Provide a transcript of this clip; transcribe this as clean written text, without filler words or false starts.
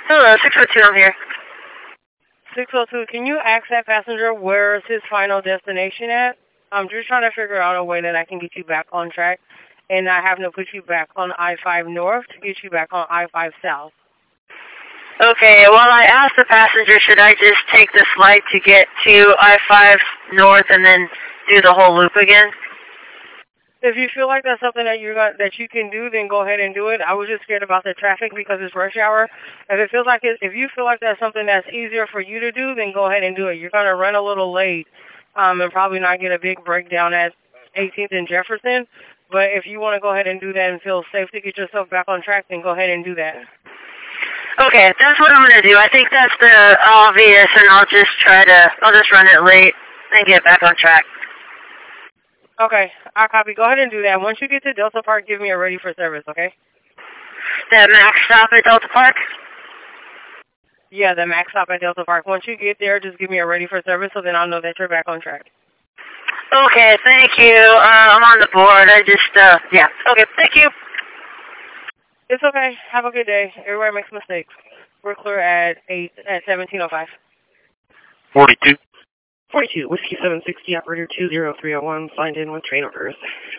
Hello, 602, I'm here. 602, can you ask that passenger where's his final destination at? I'm just trying to figure out a way that I can get you back on track and not having to put you back on I-5 North to get you back on I-5 South. Okay, well, I asked the passenger, should I just take the flight to get to I-5 North and then do the whole loop again? If you feel like that's something that you can do, then go ahead and do it. I was just scared about the traffic because it's rush hour. If you feel like that's something that's easier for you to do, then go ahead and do it. You're gonna run a little late, and probably not get a big breakdown at 18th and Jefferson. But if you want to go ahead and do that and feel safe to get yourself back on track, then go ahead and do that. Okay, that's what I'm gonna do. I think that's the obvious, and I'll just run it late and get back on track. Okay, I copy. Go ahead and do that. Once you get to Delta Park, give me a ready for service, okay? The max stop at Delta Park? Yeah, the max stop at Delta Park. Once you get there, just give me a ready for service so then I'll know that you're back on track. Okay, thank you. I'm on the board. Yeah. Okay, thank you. It's okay. Have a good day. Everybody makes mistakes. We're clear at 17:05. 42. 42, Whiskey 760, operator 20301, signed in with train orders.